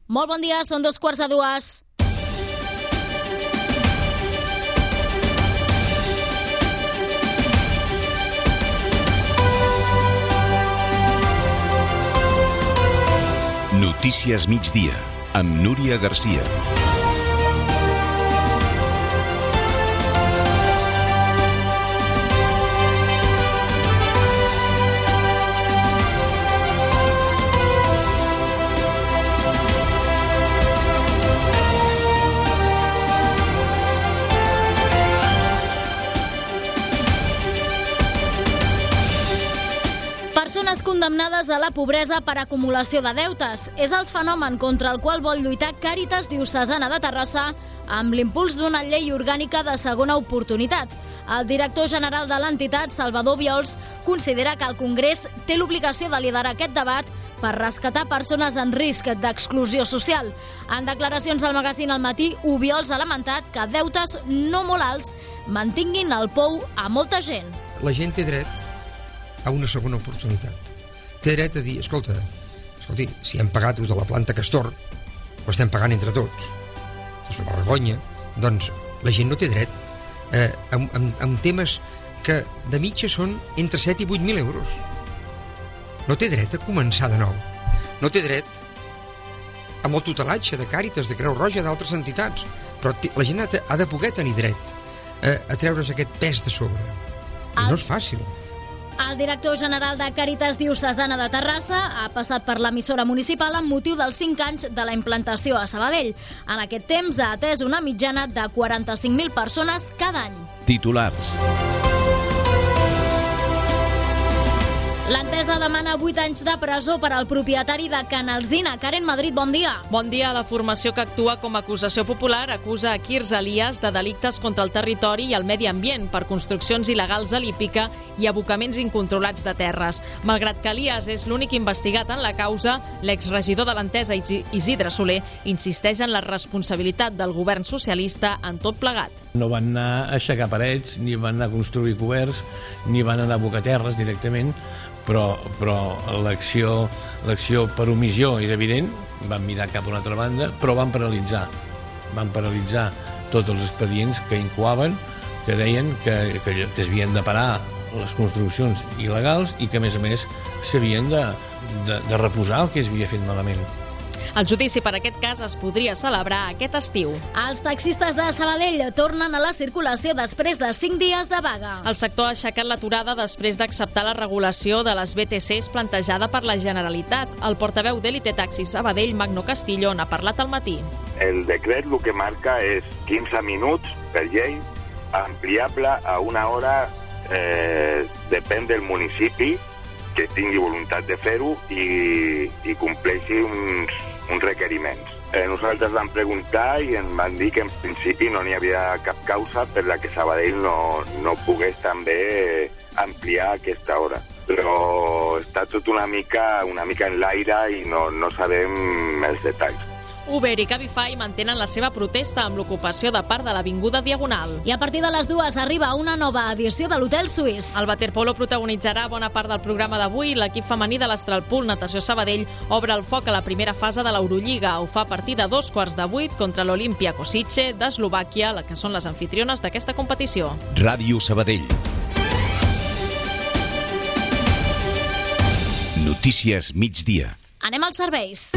Molt bon dia, són 2:15. Notícies migdia, amb Núria Garcia. Persones condemnades a la pobresa per acumulació de deutes. És el fenomen contra el qual vol lluitar Càritas Diocesana de Terrassa amb l'impuls d'una llei orgànica de segona oportunitat. El director general de l'entitat, Salvador Viols, considera que el Congrés té l'obligació de liderar aquest debat per rescatar persones en risc d'exclusió social. En declaracions al magazín El Matí, Viols ha lamentat que deutes no molt alts mantinguin el pou a molta gent. La gent té dret a una segona oportunitat. Té dret a dir, escolti, si hem pagat de la planta Castor, ho estem pagant entre tots. És una vergonya. Doncs la gent no té dret amb temes que de mitja són entre 7 i 8.000 euros. No té dret a començar de nou. No té dret amb el tutelatge de Càritas, de Creu Roja, d'altres entitats. Però la gent ha de poder tenir dret a treure's aquest pes de sobre. No és fàcil. El director general de Càritas Diocesana de Terrassa ha passat per l'emissora municipal amb motiu dels 5 anys de la implantació a Sabadell. En aquest temps ha atès una mitjana de 45.000 persones cada any. Titulars. L'Entesa demana 8 anys de presó per al propietari de Can Alzina. Karen Madrid, bon dia. Bon dia. La formació que actua com a acusació popular acusa a Quirze Elias de delictes contra el territori i el medi ambient per construccions il·legals a l'hípica i abocaments incontrolats de terres. Malgrat que Elias és l'únic investigat en la causa, l'exregidor de l'Entesa, Isidre Soler, insisteix en la responsabilitat del govern socialista en tot plegat. No van anar a aixecar parets, ni van anar a construir coberts, ni van anar a abocar terres directament, però l'acció per omissió és evident, van mirar cap a una altra banda, però van paralitzar tots els expedients que incoaven, que deien que s'havien de parar les construccions il·legals i que, a més, s'havien de reposar el que s'havia fet malament. El judici per aquest cas es podria celebrar aquest estiu. Els taxistes de Sabadell tornen a la circulació després de 5 dies de vaga. El sector ha aixecat l'aturada després d'acceptar la regulació de les BTCs plantejada per la Generalitat. El portaveu d'Elite Taxi Sabadell, Magno Castillo, n'ha parlat al matí. El decret el que marca és 15 minuts per llei, ampliable a una hora, depèn del municipi que tingui voluntat de fer-ho i compleixi uns requeriments. Nosaltres vam preguntar i ens van dir que en principi no n'hi havia cap causa per la que Sabadell no pogués també ampliar aquesta hora. Però està tot una mica en l'aire i no sabem els detalls. Uber i Cabify mantenen la seva protesta amb l'ocupació de part de l'Avinguda Diagonal. I a partir de les 2 arriba una nova edició de l'Hotel Suís. El waterpolo protagonitzarà bona part del programa d'avui. L'equip femení de l'Astralpool Natació Sabadell obre el foc a la primera fase de l'Eurolliga. Ho fa a partir de 7:15 contra l'Olimpia Kosice d'Eslovàquia, que són les anfitriones d'aquesta competició. Ràdio Sabadell. Notícies migdia. Anem als serveis.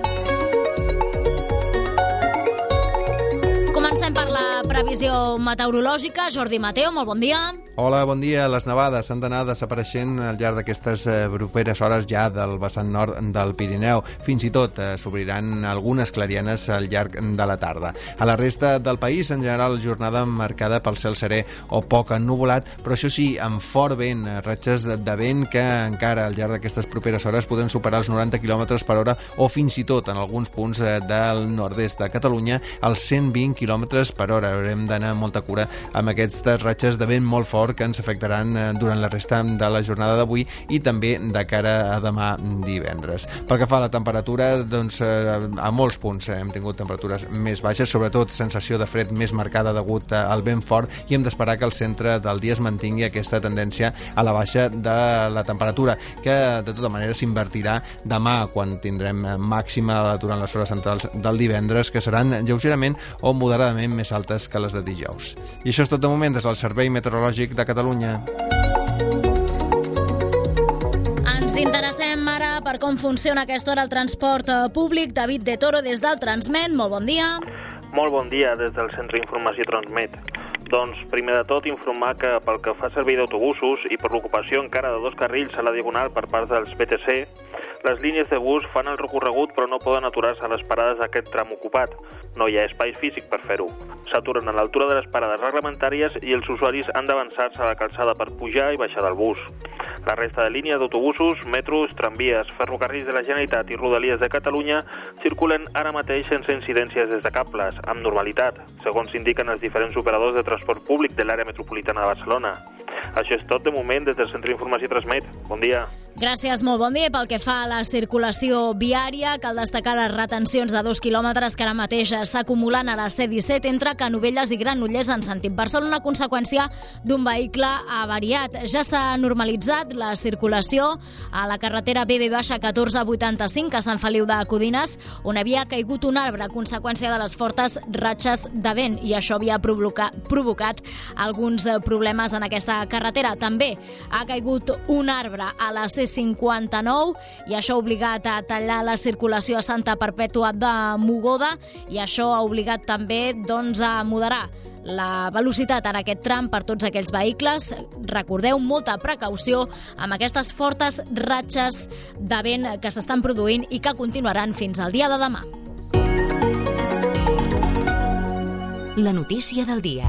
Comencem per la previsió meteorològica. Jordi Mateo, molt bon dia. Hola, bon dia. Les nevades han d'anar desapareixent al llarg d'aquestes properes hores ja del vessant nord del Pirineu. Fins i tot s'obriran algunes clarianes al llarg de la tarda. A la resta del país, en general, jornada marcada pel cel serè o poc ennuvolat, però això sí, amb fort vent, ratxes de vent que encara al llarg d'aquestes properes hores poden superar els 90 km per hora o fins i tot en alguns punts del nord-est de Catalunya els 120 km per hora. haurem d'anar amb molta cura amb aquestes ratxes de vent molt fort que ens afectaran durant la resta de la jornada d'avui i també de cara a demà divendres. Pel que fa a la temperatura, doncs a molts punts hem tingut temperatures més baixes, sobretot sensació de fred més marcada degut al vent fort, i hem d'esperar que al centre del dia es mantingui aquesta tendència a la baixa de la temperatura, que de tota manera s'invertirà demà quan tindrem màxima durant les hores centrals del divendres, que seran lleugerament o moderadament més altes que les de dijous. I això és tot de moment des del Servei Meteorològic de Catalunya. Ens interessem ara per com funciona a aquesta hora el transport públic. David de Toro, des del Transmet, molt bon dia. Molt bon dia des del Centre d'Informació Transmet. Doncs, primer de tot, informar que pel que fa servei d'autobusos i per l'ocupació encara de 2 carrils a la Diagonal per part dels BTC, les línies de bus fan el recorregut però no poden aturar-se a les parades d'aquest tram ocupat. No hi ha espai físic per fer-ho. S'aturen a l'altura de les parades reglamentàries i els usuaris han d'avançar-se a la calçada per pujar i baixar del bus. La resta de línies d'autobusos, metros, tramvies, ferrocarrils de la Generalitat i Rodalies de Catalunya circulen ara mateix sense incidències des de cables, amb normalitat, segons indiquen els diferents operadors de transport públic de l'àrea metropolitana de Barcelona. Això és tot de moment des del Centre d'Informació Transmet. Bon dia. Gràcies, molt bon dia. Pel que fa a la circulació viària, cal destacar les retencions de 2 quilòmetres que ara mateix s'acumulen a la C-17 entre Canovelles i Granollers en sentit Barcelona, a conseqüència d'un vehicle avariat. Ja s'ha normalitzat la circulació a la carretera BB-1485 a Sant Feliu de Codines, on havia caigut un arbre a conseqüència de les fortes ratxes de vent, i això havia provocat alguns problemes en aquesta carretera. També ha caigut un arbre a la C59 i això ha obligat a tallar la circulació a Santa Perpètua de Mogoda, i això ha obligat també a moderar la velocitat en aquest tram per tots aquells vehicles. Recordeu, molta precaució amb aquestes fortes ratxes de vent que s'estan produint i que continuaran fins al dia de demà. La notícia del dia.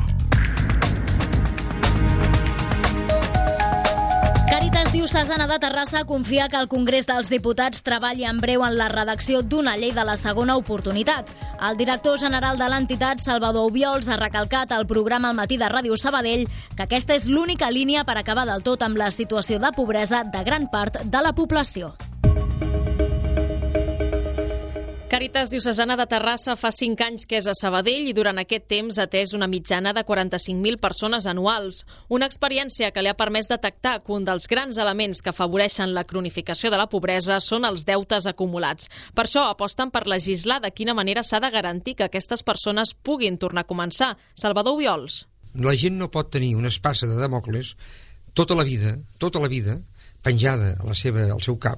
Càritas Diocesana de Terrassa confia que el Congrés dels Diputats treballi en breu en la redacció d'una llei de la segona oportunitat. El director general de l'entitat, Salvador Obiols, ha recalcat al programa Al matí de Ràdio Sabadell que aquesta és l'única línia per acabar del tot amb la situació de pobresa de gran part de la població. Càritas Diocesana de Terrassa fa 5 anys que és a Sabadell i durant aquest temps ha atès una mitjana de 45.000 persones anuals. Una experiència que li ha permès detectar que un dels grans elements que afavoreixen la cronificació de la pobresa són els deutes acumulats. Per això aposten per legislar de quina manera s'ha de garantir que aquestes persones puguin tornar a començar. Salvador Obiols. La gent no pot tenir una espasa de Dàmocles tota la vida, penjada al seu cap,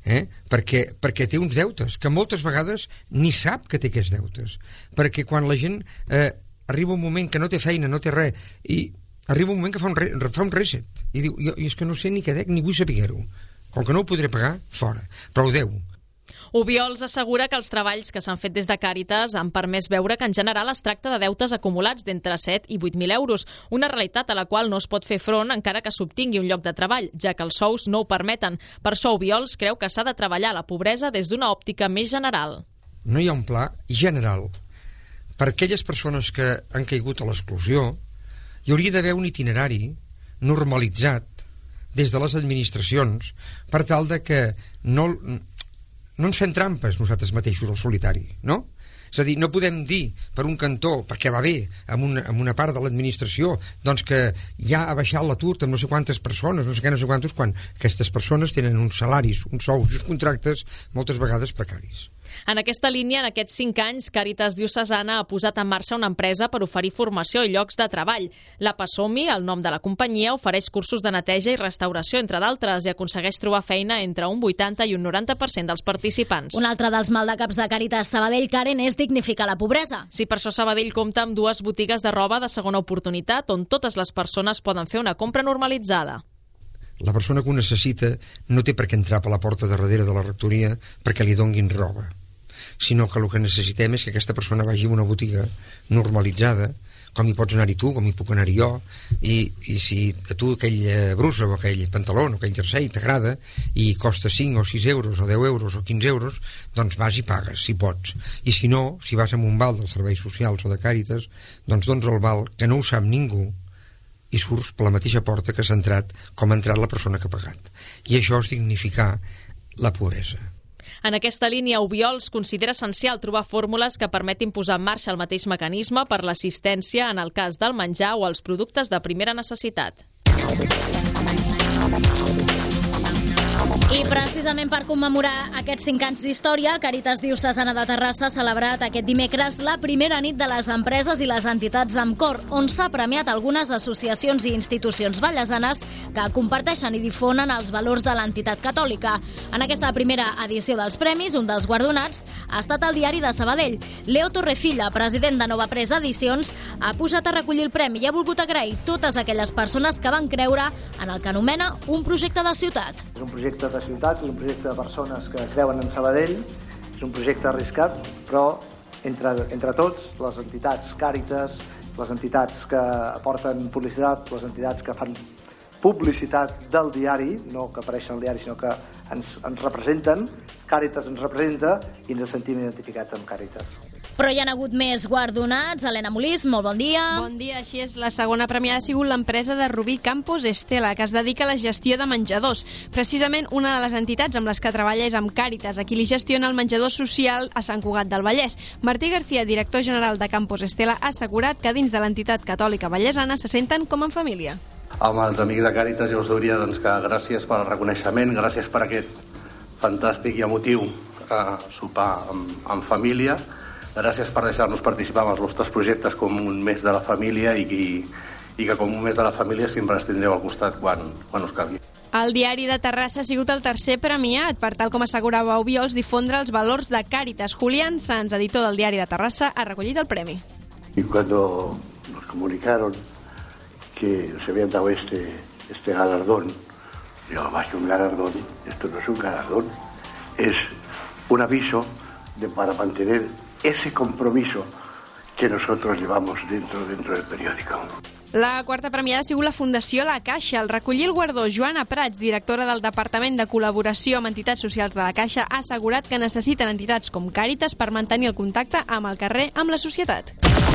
perquè té uns deutes que moltes vegades ni sap que té aquests deutes, perquè quan la gent arriba un moment que no té feina, no té res, i arriba un moment que fa un reset i diu, jo és que no sé ni què dec ni vull saber-ho, com que no ho podré pagar, fora, però ho deu. Obiols assegura que els treballs que s'han fet des de Càritas han permès veure que en general es tracta de deutes acumulats d'entre 7 i 8.000 euros, una realitat a la qual no es pot fer front encara que s'obtingui un lloc de treball, ja que els sous no ho permeten. Per això Obiols creu que s'ha de treballar la pobresa des d'una òptica més general. No hi ha un pla general. Per aquelles persones que han caigut a l'exclusió, hi hauria d'haver un itinerari normalitzat des de les administracions per tal de que no ens fem trampes nosaltres mateixos al solitari, no? És a dir, no podem dir per un cantó, perquè va bé amb una part de l'administració, doncs que ja ha baixat l'atur amb no sé quantes persones, no sé quantos, quan aquestes persones tenen uns salaris, uns sous i uns contractes moltes vegades precaris. En aquesta línia, en aquests 5 anys, Càritas Diocesana ha posat en marxa una empresa per oferir formació i llocs de treball. La Passomi, el nom de la companyia, ofereix cursos de neteja i restauració, entre d'altres, i aconsegueix trobar feina entre un 80 i un 90% dels participants. Un altre dels maldecaps de Càritas Sabadell, Karen, és dignificar la pobresa. Sí, per això Sabadell compta amb 2 botigues de roba de segona oportunitat on totes les persones poden fer una compra normalitzada. La persona que ho necessita no té per què entrar per la porta de darrere de la rectoria perquè li donguin roba, sinó que el que necessitem és que aquesta persona vagi a una botiga normalitzada, com hi pots anar-hi tu, com hi puc anar-hi jo, i si a tu aquell brusa o aquell pantaló o aquell jersei t'agrada i costa 5 o 6 euros o 10 euros o 15 euros, doncs vas i pagues, si pots. I si no, si vas amb un val dels serveis socials o de Càritas, doncs dones el val que no ho sap ningú i surts per la mateixa porta que s'ha entrat, com ha entrat la persona que ha pagat. I això és dignificar la pobresa. En aquesta línia, Obiols considera essencial trobar fórmules que permetin posar en marxa el mateix mecanisme per l'assistència en el cas del menjar o els productes de primera necessitat. I precisament per commemorar aquests 5 anys d'història, Càritas Diocesana de Terrassa ha celebrat aquest dimecres la primera nit de les empreses i les entitats amb cor, on s'ha premiat algunes associacions i institucions vallesanes que comparteixen i difonen els valors de l'entitat catòlica. En aquesta primera edició dels premis, un dels guardonats ha estat el Diari de Sabadell. Leo Torrecilla, president de Nova Presa Edicions, ha pujat a recollir el premi i ha volgut agrair totes aquelles persones que van creure en el que anomena un projecte de ciutat. És un projecte de ciutat, és un projecte de persones que creuen en Sabadell, és un projecte arriscat, però entre tots, les entitats Càritas, les entitats que aporten publicitat, les entitats que fan publicitat del diari, no que apareixen al diari, sinó que ens representen, Càritas ens representa i ens sentim identificats amb Càritas. Però hi ha hagut més guardonats. Helena Molís, molt bon dia. Bon dia, així és. La segona premiada ha sigut l'empresa de Rubí Campos Estela, que es dedica a la gestió de menjadors. Precisament una de les entitats amb les que treballa és amb Càritas, a qui li gestiona el menjador social a Sant Cugat del Vallès. Martí García, director general de Campos Estela, ha assegurat que dins de l'entitat catòlica vallesana se senten com en família. Amb els amics de Càritas jo us diria que gràcies pel reconeixement, gràcies per aquest fantàstic i emotiu sopar en família. Gràcies per deixar-nos participar en els vostres projectes com un mes de la família i que com un mes de la família sempre ens tindreu al costat quan us calgui. El Diari de Terrassa ha sigut el tercer premiat per tal com assegurava Obiols difondre els valors de Càritas. Julián Sanz, editor del Diari de Terrassa, ha recollit el premi. Y cuando nos comunicaron que se habían dado este galardón, digo, más que un galardón, esto no es un galardón, es un aviso para mantener ese compromiso que nosotros llevamos dentro del periódico. La quarta premiada ha sigut la Fundació La Caixa. Al recollir el guardó, Joana Prats, directora del Departament de Col·laboració amb Entitats Socials de la Caixa, ha assegurat que necessiten entitats com Càritas per mantenir el contacte amb el carrer, amb la societat.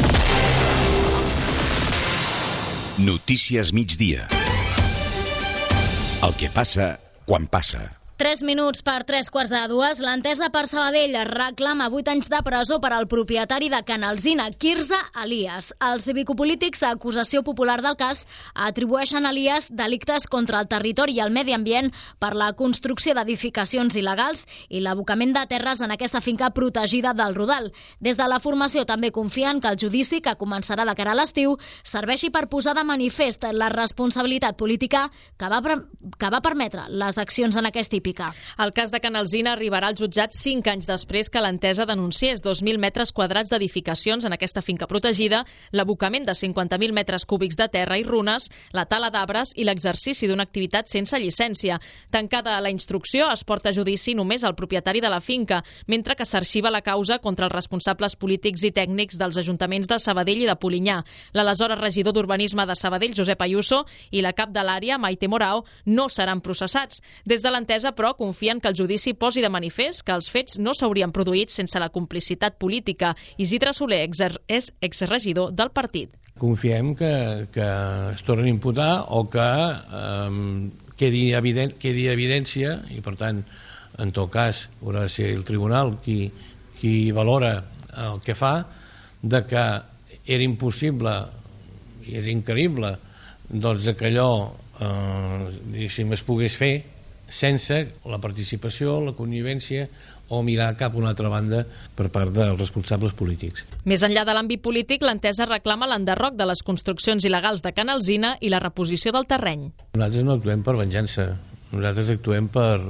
Notícies migdia. El que passa quan passa. 3 minuts per 3:15. L'Entesa per Sabadell reclama 8 anys de presó per al propietari de Can Alzina, Quirze Elias. Els civicopolítics, a acusació popular del cas, atribueixen a Elias delictes contra el territori i el medi ambient per la construcció d'edificacions il·legals i l'abocament de terres en aquesta finca protegida del Rodal. Des de la formació també confien que el judici, que començarà de cara a l'estiu, serveixi per posar de manifest la responsabilitat política que va permetre les accions en aquest típic. El cas de Can Alzina arribarà al jutjat 5 anys després que l'Entesa denunciés 2.000 metres quadrats d'edificacions en aquesta finca protegida, l'abocament de 50.000 metres cúbics de terra i runes, la tala d'arbres i l'exercici d'una activitat sense llicència. Tancada la instrucció, es porta a judici només al propietari de la finca, mentre que s'arxiva la causa contra els responsables polítics i tècnics dels ajuntaments de Sabadell i de Polinyà. L'aleshores regidor d'Urbanisme de Sabadell, Josep Ayuso, i la cap de l'àrea, Maite Morao, no seran processats. Des de l'Entesa, però, confien que el judici posi de manifest que els fets no s'haurien produït sense la complicitat política. Isidre Soler és exregidor del partit. Confiem que es torni a imputar o que quedi evidència i, per tant, en tot cas, haurà de ser el tribunal qui valora el que fa, de que era impossible i és increïble doncs, que allò es pogués fer sense la participació, la connivència o mirar cap a una altra banda per part dels responsables polítics. Més enllà de l'àmbit polític, l'Entesa reclama l'enderroc de les construccions il·legals de Can Alzina i la reposició del terreny. Nosaltres no actuem per venjança, nosaltres actuem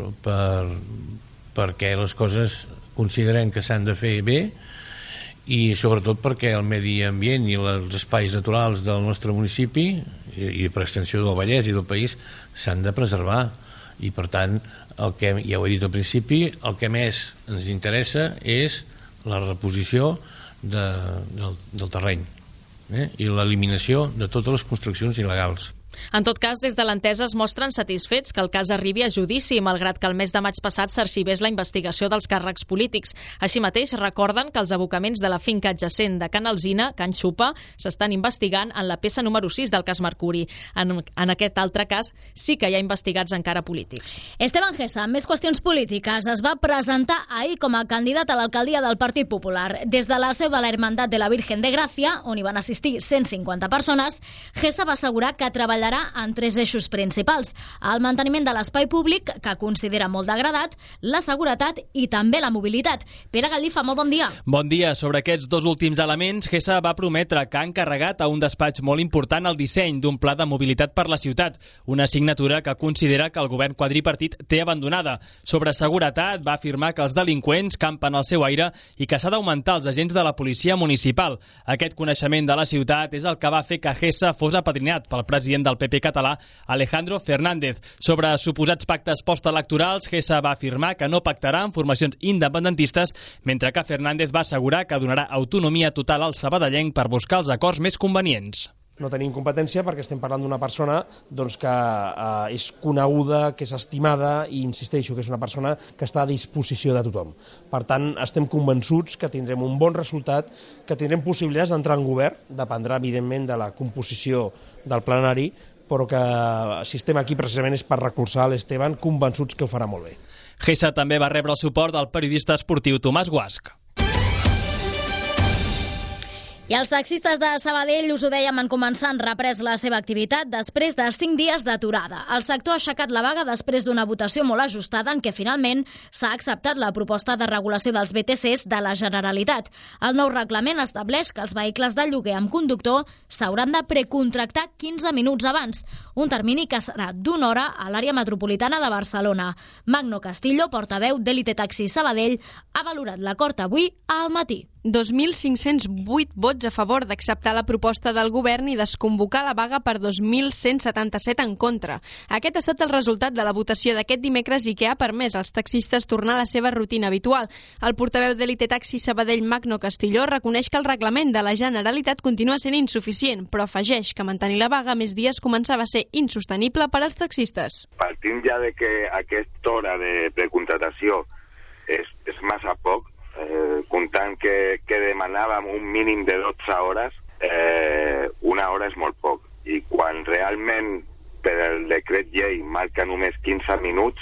perquè les coses considerem que s'han de fer bé i sobretot perquè el medi ambient i els espais naturals del nostre municipi i per extensió del Vallès i del país s'han de preservar. I per tant, ja ho he dit al principi, el que més ens interessa és la reposició del terreny. i l'eliminació de totes les construccions il·legals. En tot cas, des de l'entesa es mostren satisfets que el cas arribi a judici, malgrat que el mes de maig passat s'arxivés la investigació dels càrrecs polítics. Així mateix, recorden que els abocaments de la finca adjacent de Can Alzina, Can Xupa, s'estan investigant en la peça número 6 del cas Mercuri. En aquest altre cas, sí que hi ha investigats encara polítics. Esteban Gessa, amb més qüestions polítiques, es va presentar ahir com a candidat a l'alcaldia del Partit Popular. Des de la seu de la Hermandad de la Virgen de Gràcia, on hi van assistir 150 persones, Gessa va assegurar que treballarà en 3 eixos principals: el manteniment de l'espai públic, que considera molt degradat, la seguretat i també la mobilitat. Pere Gallifa, molt bon dia. Bon dia. Sobre aquests 2 últims elements, Gessa va prometre que ha encarregat a un despatx molt important el disseny d'un pla de mobilitat per la ciutat, una assignatura que considera que el govern quadripartit té abandonada. Sobre seguretat, va afirmar que els delinqüents campen al seu aire i que s'ha d'augmentar els agents de la policia municipal. Aquest coneixement de la ciutat és el que va fer que Gessa fos apadrinat pel president del PP català, Alejandro Fernández. Sobre suposats pactes postelectorals, Gessa va afirmar que no pactarà amb formacions independentistes, mentre que Fernández va assegurar que donarà autonomia total al sabadellenc per buscar els acords més convenients. No tenim competència perquè estem parlant d'una persona que és coneguda, que és estimada i, insisteixo, que és una persona que està a disposició de tothom. Per tant, estem convençuts que tindrem un bon resultat, que tindrem possibilitats d'entrar en govern, dependrà, evidentment, de la composició del plenari, però que si estem aquí precisament és per recolzar l'Esteban, convençuts que ho farà molt bé. Gessa també va rebre el suport del periodista esportiu Tomàs Guasch. I els taxistes de Sabadell, us ho dèiem, han començat, han reprès la seva activitat després de 5 dies d'aturada. El sector ha aixecat la vaga després d'una votació molt ajustada en què finalment s'ha acceptat la proposta de regulació dels BTCs de la Generalitat. El nou reglament estableix que els vehicles de lloguer amb conductor s'hauran de precontractar 15 minuts abans, un termini que serà d'1 hora a l'àrea metropolitana de Barcelona. Magno Castillo, portaveu d'Elite Taxi Sabadell, ha valorat l'acord avui al matí. 2.508 vots a favor d'acceptar la proposta del govern i desconvocar la vaga per 2.177 en contra. Aquest ha estat el resultat de la votació d'aquest dimecres i que ha permès als taxistes tornar a la seva rutina habitual. El portaveu d'Elite Taxi Sabadell, Magno Castillo, reconeix que el reglament de la Generalitat continua sent insuficient, però afegeix que mantenir la vaga més dies començava a ser insostenible per als taxistes. Partint ja de que aquesta hora de precontratació és massa poc, comptant que demanàvem un mínim de 12 hores, una hora és molt poc. I quan realment per el decret llei marca només 15 minuts,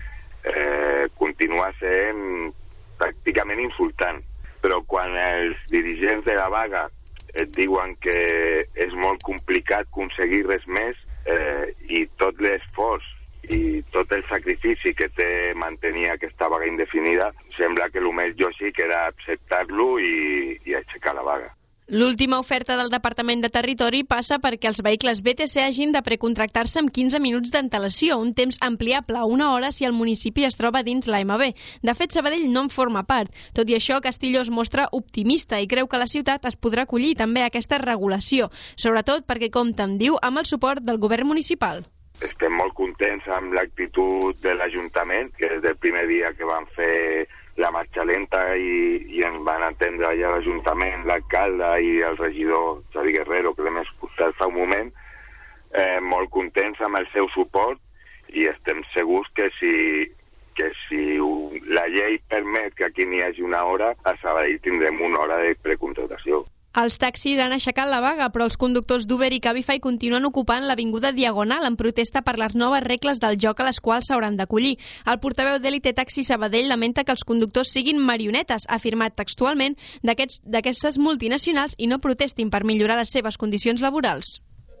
continua sent pràcticament insultant. Però quan els dirigents de la vaga et diuen que és molt complicat aconseguir res més, i tot l'esforç i tot el sacrifici que té mantenir aquesta vaga indefinida, sembla que el més lògic era acceptar-lo i aixecar la vaga. L'última oferta del Departament de Territori passa perquè els vehicles BTC hagin de precontractar-se amb 15 minuts d'antelació, un temps ampliable a 1 hora si el municipi es troba dins l'AMB. De fet, Sabadell no en forma part. Tot i això, Castillo es mostra optimista i creu que la ciutat es podrà acollir també a aquesta regulació, sobretot perquè compta, diu, amb el suport del govern municipal. Estem molt contents amb l'actitud de l'Ajuntament, que des del primer dia que van fer la marxa lenta i ens van atendre allà l'Ajuntament, l'alcalde i el regidor Xavi Guerrero, que l'hem escoltat fa un moment, molt contents amb el seu suport i estem segurs que si la llei permet que aquí n'hi hagi 1 hora, a Sabadell tindrem 1 hora de precontratació. Els taxis han aixecat la vaga, però els conductors d'Uber i Cabify continuen ocupant l'avinguda Diagonal en protesta per les noves regles del joc a les quals s'hauran d'acollir. El portaveu d'Elite Taxi Sabadell lamenta que els conductors siguin marionetes, ha afirmat textualment, d'aquestes multinacionals i no protestin per millorar les seves condicions laborals.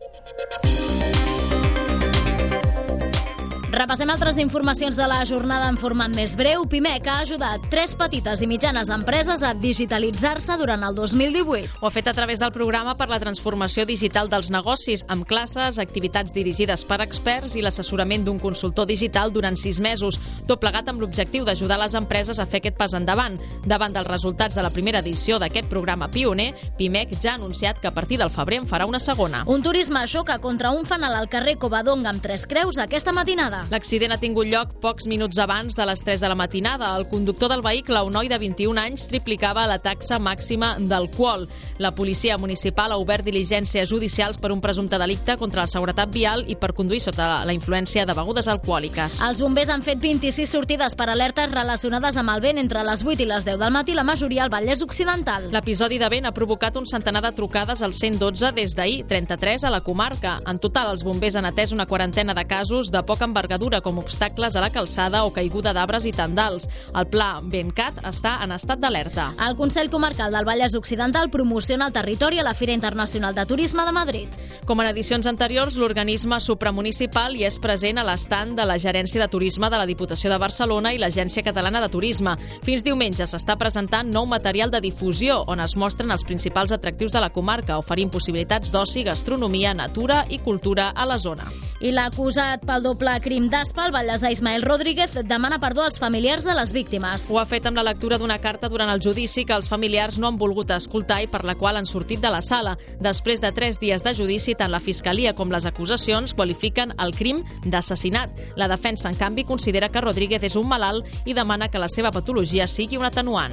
Repassem altres informacions de la jornada en format més breu. Pimec ha ajudat 3 petites i mitjanes empreses a digitalitzar-se durant el 2018. Ho ha fet a través del programa per la transformació digital dels negocis, amb classes, activitats dirigides per experts i l'assessorament d'un consultor digital durant 6 mesos, tot plegat amb l'objectiu d'ajudar les empreses a fer aquest pas endavant. Davant dels resultats de la primera edició d'aquest programa pioner, Pimec ja ha anunciat que a partir del febrer en farà una segona. Un turisme xoca contra un fanal al carrer Covadonga amb 3 creus aquesta matinada. L'accident ha tingut lloc pocs minuts abans de les 3 de la matinada. El conductor del vehicle, un noi de 21 anys, triplicava la taxa màxima d'alcohol. La policia municipal ha obert diligències judicials per un presumpte delicte contra la seguretat vial i per conduir sota la influència de begudes alcohòliques. Els bombers han fet 26 sortides per alertes relacionades amb el vent entre les 8 i les 10 del matí, la majoria al Vallès Occidental. L'episodi de vent ha provocat un centenar de trucades al 112 des d'ahir, 33 a la comarca. En total, els bombers han atès una quarantena de casos de poca envergadura, com obstacles a la calçada o caiguda d'arbres i tendals. El pla VentCat està en estat d'alerta. El Consell Comarcal del Vallès Occidental promociona el territori a la Fira Internacional de Turisme de Madrid. Com en edicions anteriors, l'organisme supramunicipal hi és present a l'estand de la Gerència de Turisme de la Diputació de Barcelona i l'Agència Catalana de Turisme. Fins diumenge s'està presentant nou material de difusió, on es mostren els principals atractius de la comarca, oferint possibilitats d'oci, gastronomia, natura i cultura a la zona. I l'acusat pel doble crim d'Aspa, el vallesà Ismael Rodríguez, demana perdó als familiars de les víctimes. Ho ha fet amb la lectura d'una carta durant el judici que els familiars no han volgut escoltar i per la qual han sortit de la sala. Després de 3 dies de judici, tant la Fiscalia com les acusacions qualifiquen el crim d'assassinat. La defensa, en canvi, considera que Rodríguez és un malalt i demana que la seva patologia sigui un atenuant.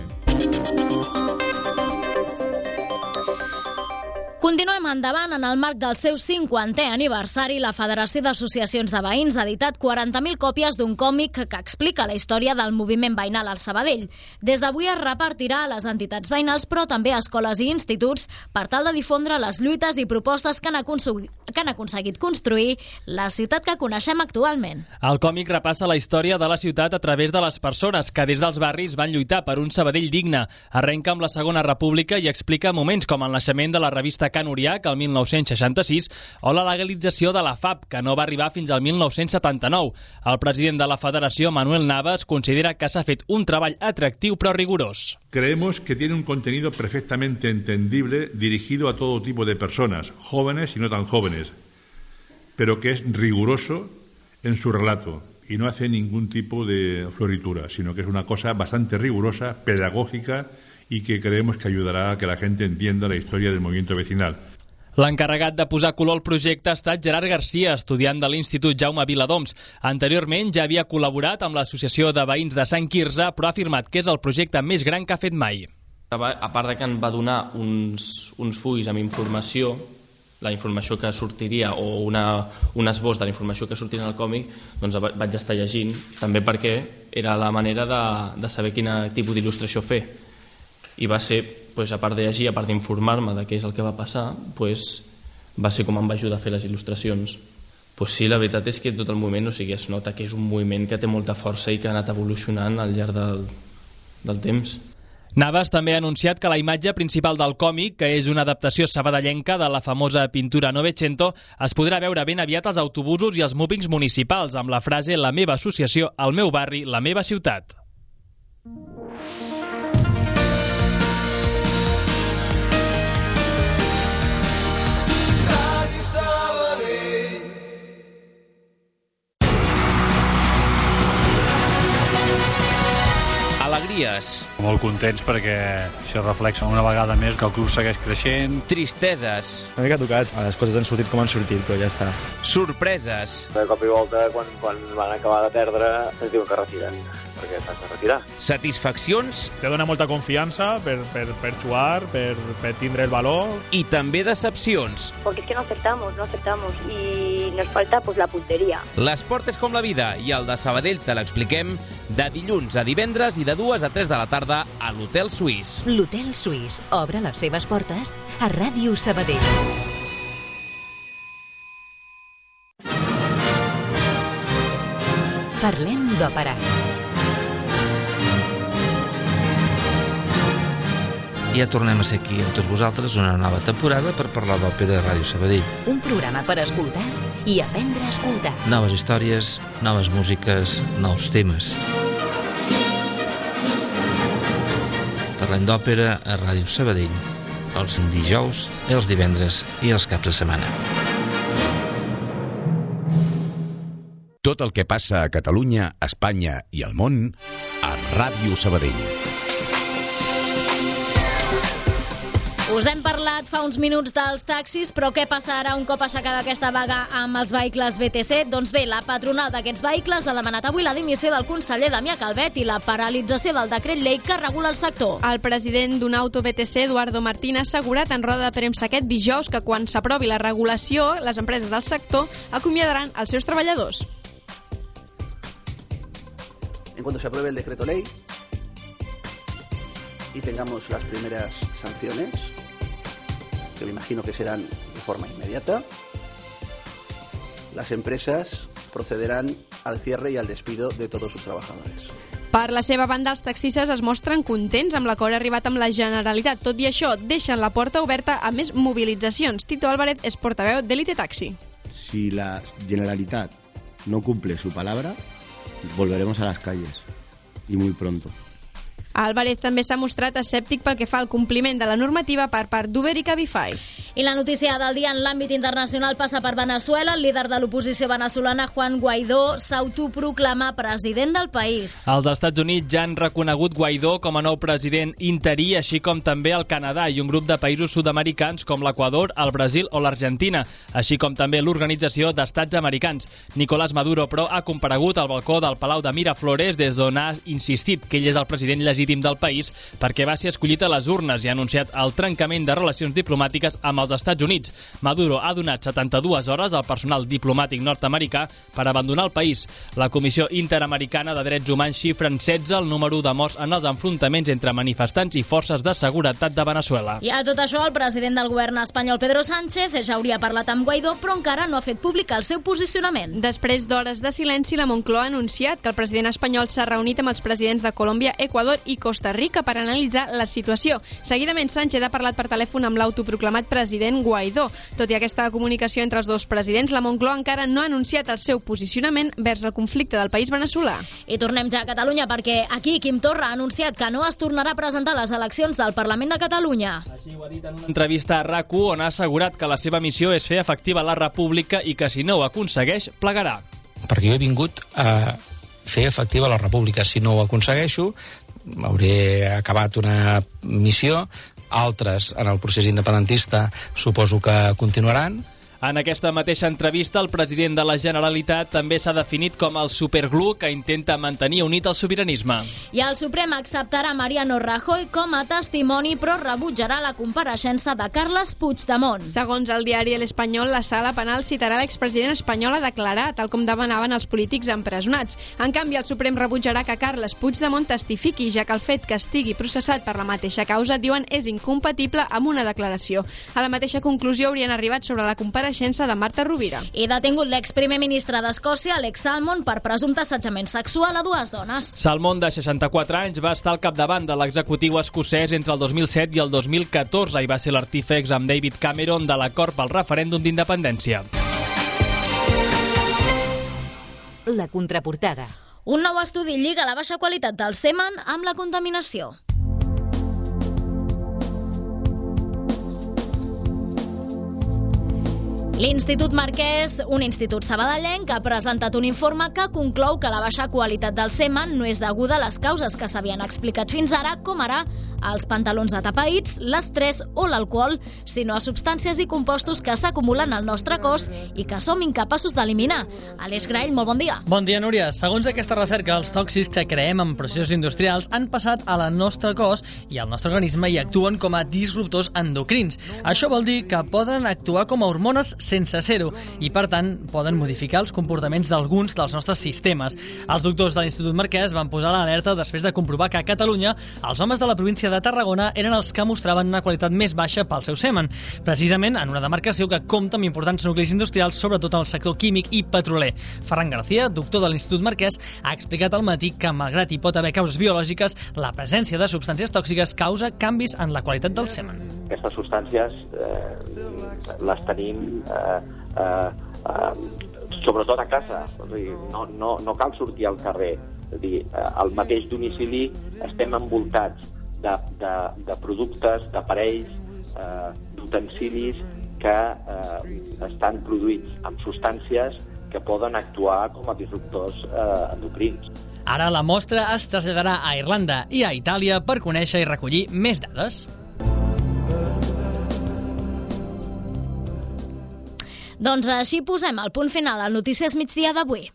Continuem endavant. En el marc del seu 50è aniversari, la Federació d'Associacions de Veïns ha editat 40.000 còpies d'un còmic que explica la història del moviment veïnal al Sabadell. Des d'avui es repartirà a les entitats veïnals, però també a escoles i instituts, per tal de difondre les lluites i propostes que han aconseguit construir la ciutat que coneixem actualment. El còmic repassa la història de la ciutat a través de les persones que des dels barris van lluitar per un Sabadell digne. Arrenca amb la Segona República i explica moments com el naixement de la revista Can Uriac, el 1966, o la legalització de la FAP, que no va arribar fins al 1979. El president de la Federació, Manuel Navas, considera que s'ha fet un treball atractiu però rigorós. Creemos que tiene un contenido perfectamente entendible dirigido a todo tipo de personas, jóvenes y no tan jóvenes, pero que es riguroso en su relato y no hace ningún tipo de floritura, sino que es una cosa bastante rigurosa, pedagógica y que creemos que ayudará a que la gente entienda la historia del movimiento vecinal. L'encarregat de posar color al projecte ha estat Gerard Garcia, estudiant de l'Institut Jaume Viladoms. Anteriorment ja havia col·laborat amb l'Associació de Veïns de Sant Quirze, però ha afirmat que és el projecte més gran que ha fet mai. A part de que em va donar uns fulls amb informació, la informació que sortiria o un esbós de la informació que sortiria en el còmic, doncs vaig estar llegint, també perquè era la manera de saber quin tipus d'il·lustració fer. I va ser, a part de llegir, a part d'informar-me de què és el que va passar, va ser com em va ajudar a fer les il·lustracions. Sí, la veritat és que tot el moviment, es nota que és un moviment que té molta força i que ha anat evolucionant al llarg del temps. Navas també ha anunciat que la imatge principal del còmic, que és una adaptació sabadellenca de la famosa pintura Novecento, es podrà veure ben aviat als autobusos i als mòpings municipals, amb la frase «La meva associació, el meu barri, la meva ciutat». Alegries. Molt contents perquè això reflexa una vegada més que el club segueix creixent. Tristeses. Una mica tocat. Les coses han sortit com han sortit, però ja està. Sorpreses. De cop i volta, quan van acabar de perdre, es diuen que retiren, perquè t'has de retirar. Satisfaccions. Te dona molta confiança per jugar, per tindre el valor. I també decepcions. Porque es que no acertamos y nos falta la puntería. L'esport és com la vida i el de Sabadell te l'expliquem de dilluns a divendres i de 2 a 3 de la tarda a l'Hotel Suís. L'Hotel Suís obre les seves portes a Ràdio Sabadell. Parlem d'òpera. Ja tornem a ser aquí amb tots vosaltres una nova temporada per parlar d'òpera a Ràdio Sabadell. Un programa per escoltar i aprendre a escoltar. Noves històries, noves músiques, nous temes. Parlem d'òpera a Ràdio Sabadell, els dijous, els divendres i els caps de setmana. Tot el que passa a Catalunya, Espanya i el món a Ràdio Sabadell. Us hem parlat fa uns minuts dels taxis, però què passarà un cop aixecada aquesta vaga amb els vehicles BTC? Doncs bé, la patronal d'aquests vehicles ha demanat avui la dimissió del conseller Damià Calvet i la paralització del decret llei que regula el sector. El president d'un auto BTC, Eduardo Martín, ha assegurat en roda de premsa aquest dijous que quan s'aprovi la regulació, les empreses del sector acomiadaran els seus treballadors. En cuanto se apruebe el decreto ley y tengamos las primeras sanciones, que me imagino que serán de forma inmediata, las empresas procederán al cierre y al despido de todos sus trabajadores. Per la seva banda, els taxistes es mostren contents amb l'acord arribat amb la Generalitat. Tot i això, deixen la porta oberta a més mobilitzacions. Tito Álvarez és portaveu d'Elite Taxi. Si la Generalitat no cumple su palabra, volveremos a las calles, y muy pronto. Álvarez també s'ha mostrat escèptic pel que fa al compliment de la normativa per part d'Uber i Cabify. I la notícia del dia en l'àmbit internacional passa per Venezuela. El líder de l'oposició venezolana, Juan Guaidó, s'autoproclama president del país. Els Estats Units ja han reconegut Guaidó com a nou president interí, així com també el Canadà i un grup de països sud-americans com l'Equador, el Brasil o l'Argentina, així com també l'Organització d'Estats Americans. Nicolás Maduro, però, ha comparegut al balcó del Palau de Miraflores, des d'on ha insistit que ell és el president legítim del país perquè va ser escollit a les urnes i ha anunciat el trencament de relacions diplomàtiques amb els Estats Units. Maduro ha donat 72 hores al personal diplomàtic nord-americà per abandonar el país. La Comissió Interamericana de Drets Humans xifra en 16 el número de morts en els enfrontaments entre manifestants i forces de seguretat de Venezuela. I a tot això, el president del govern espanyol, Pedro Sánchez, ja hauria parlat amb Guaidó, però encara no ha fet públic el seu posicionament. Després d'hores de silenci, la Moncloa ha anunciat que el president espanyol s'ha reunit amb els presidents de Colòmbia, Equador i Costa Rica per analitzar la situació. Seguidament, Sánchez ha parlat per telèfon amb l'autoproclamat president Guaidó. Tot i aquesta comunicació entre els dos presidents, la Moncloa encara no ha anunciat el seu posicionament vers el conflicte del país veneçolà. I tornem ja a Catalunya, perquè aquí Quim Torra ha anunciat que no es tornarà a presentar a les eleccions del Parlament de Catalunya. Així ho ha dit en una entrevista a RAC1, on ha assegurat que la seva missió és fer efectiva la República i que si no ho aconsegueix, plegarà. Perquè jo he vingut a fer efectiva la República. Si no ho aconsegueixo, hauré acabat una missió, altres en el procés independentista suposo que continuaran. En aquesta mateixa entrevista, el president de la Generalitat també s'ha definit com el superglú que intenta mantenir unit el sobiranisme. I el Suprem acceptarà Mariano Rajoy com a testimoni, però rebutjarà la compareixença de Carles Puigdemont. Segons el diari El Espanyol, la sala penal citarà l'expresident espanyol a declarar, tal com demanaven els polítics empresonats. En canvi, el Suprem rebutjarà que Carles Puigdemont testifiqui, ja que el fet que estigui processat per la mateixa causa, diuen, és incompatible amb una declaració. A la mateixa conclusió haurien arribat sobre la compareixença de Marta Rovira. I detingut l'exprimer ministre d'Escòcia, Alex Salmond, per presumpte assetjament sexual a dues dones. Salmond, de 64 anys, va estar al capdavant de l'executiu escocès entre el 2007 i el 2014 i va ser l'artífex amb David Cameron de l'acord pel referèndum d'independència. La contraportada. Un nou estudi lliga la baixa qualitat del semen amb la contaminació. L'Institut Marquès, un institut sabadellenc, ha presentat un informe que conclou que la baixa qualitat del semen no és deguda a les causes que s'havien explicat fins ara, com ara els pantalons atapeïts, l'estrès o l'alcohol, sinó a substàncies i compostos que s'acumulen al nostre cos i que som incapaços d'eliminar. Aleix Grall, molt bon dia. Bon dia, Núria. Segons aquesta recerca, els tòxics que creem en processos industrials han passat a la nostre cos i al nostre organisme i actuen com a disruptors endocrins. Això vol dir que poden actuar com a hormones sense ser-ho i, per tant, poden modificar els comportaments d'alguns dels nostres sistemes. Els doctors de l'Institut Marquès van posar l'alerta després de comprovar que a Catalunya els homes de la província de Tarragona eren els que mostraven una qualitat més baixa pel seu semen, precisament en una demarcació que compta amb importants nuclis industrials, sobretot en el sector químic i petroler. Ferran García, doctor de l'Institut Marquès, ha explicat al matí que, malgrat hi pot haver causes biològiques, la presència de substàncies tòxiques causa canvis en la qualitat del semen. Aquestes substàncies les tenim sobretot a casa, no cal sortir al carrer. És a dir, al mateix domicili estem envoltats de productes, d'aparells, d'utensilis que estan produïts amb substàncies que poden actuar com a disruptors endocrins. Ara la mostra es traslladarà a Irlanda i a Itàlia per conèixer i recollir més dades. Doncs així posem el punt final al Notícies Migdia d'avui.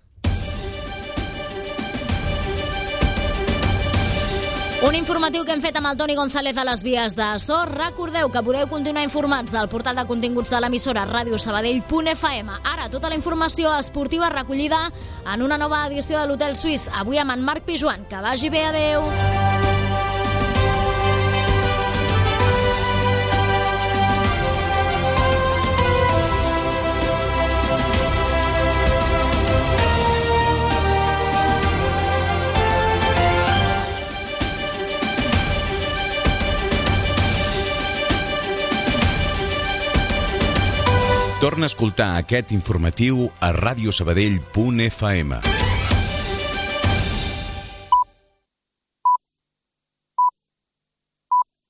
Un informatiu que hem fet amb el Toni González a les vies de so. Recordeu que podeu continuar informats al portal de continguts de l'emissora radiosabadell.fm. Ara, tota la informació esportiva recollida en una nova edició de l'Hotel Suís. Avui amb en Marc Pijuan. Que vagi bé, adeu! Torna a escoltar aquest informatiu a radiosabadell.fm.